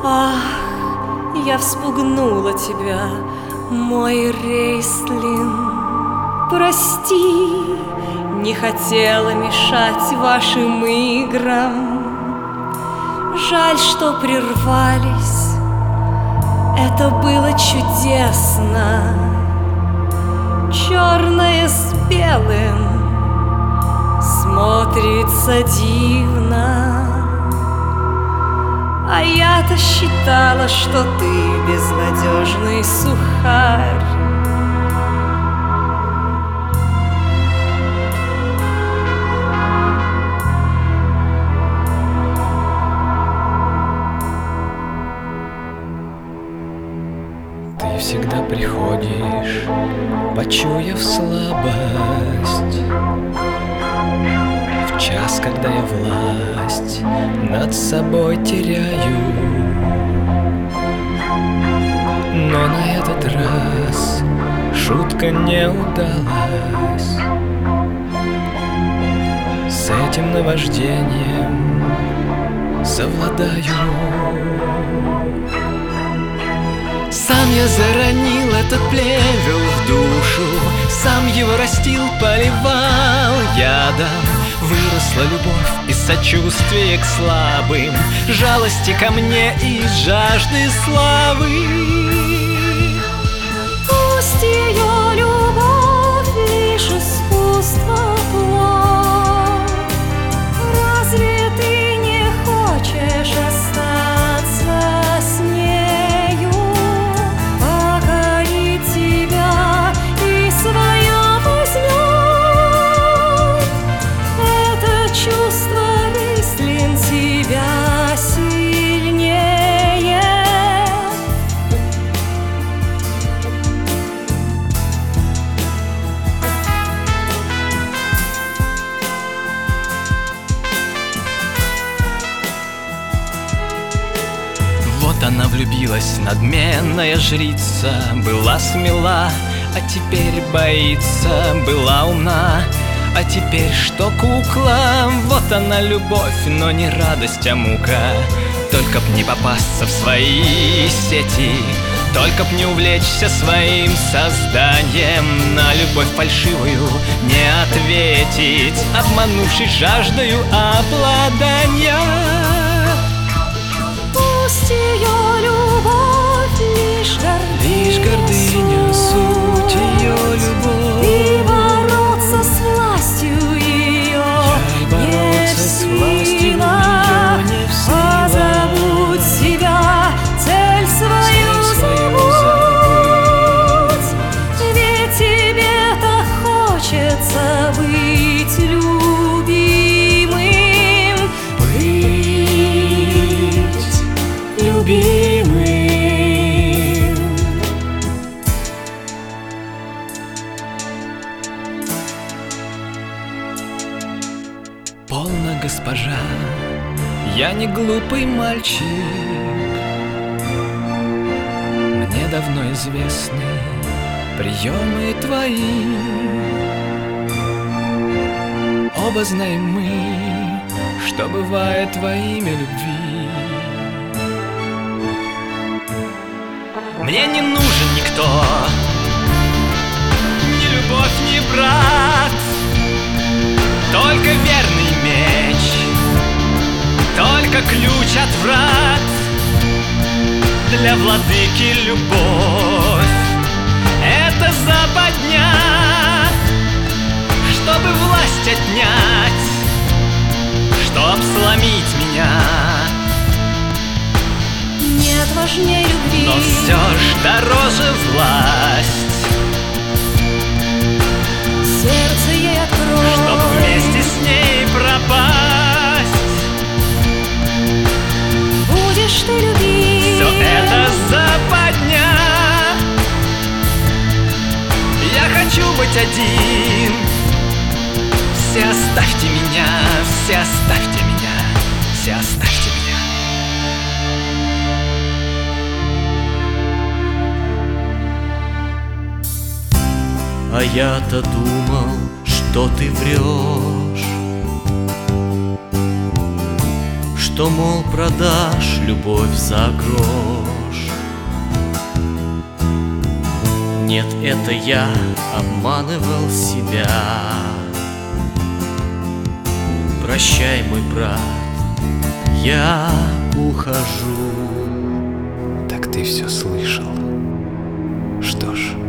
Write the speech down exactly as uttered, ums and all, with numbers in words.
Ах, я вспугнула тебя, мой Рейслин. Прости, не хотела мешать вашим играм. Жаль, что прервались, это было чудесно. Черное с белым смотрится дивно. А я-то считала, что ты безнадежный сухарь. Ты всегда приходишь, почуяв слабость, в час, когда я власть над собой теряю. Но на этот раз шутка не удалась. С этим наваждением совладаю. Сам я заронил этот плевел в душу, сам его растил, поливал ядом. Выросла любовь и сочувствие к слабым, жалости ко мне и жажды славы. Пусть ее любовь лишь искусство плод. Разве ты не хочешь остаться с нею, покорить тебя и своя возьмет? Это чувство, Рейслин, тебя сильнее. Вот она влюбилась, надменная жрица, была смела, а теперь боится, была умна, а теперь что кукла? Вот она любовь, но не радость, а мука. Только б не попасться в свои сети, только б не увлечься своим созданием, на любовь фальшивую не ответить, обманувшись жаждою обладания. Пусть ее любовь лишь гордыня, Лишь гордыня, суть ее любовь. и бороться с властью ее Жаль, бороться с властью ее не в силах. Позабудь себя, цель свою Цель свою забудь. Ведь тебе так хочется быть любимым, быть любимым. Полно, госпожа, я не глупый мальчик. Мне давно известны приемы твои. Оба знаем мы, что бывает во имя любви. Мне не нужен никто, ни любовь, ни брат, только верный меч, только ключ от врат. Для владыки любовь — это западня, чтобы власть отнять, чтоб сломить меня. Нет важнее любви, Но все ж дороже власть, сердце ей открой, чтоб вместе с ней пропасть. будешь ты любить. Все это западня. Я хочу быть один. Все оставьте меня, все оставьте меня, все оставьте меня. А я-то думал, что ты врешь, что, мол, продашь любовь за грош. Нет, это я обманывал себя. Прощай, мой брат, я ухожу. Так ты все слышал. Что ж,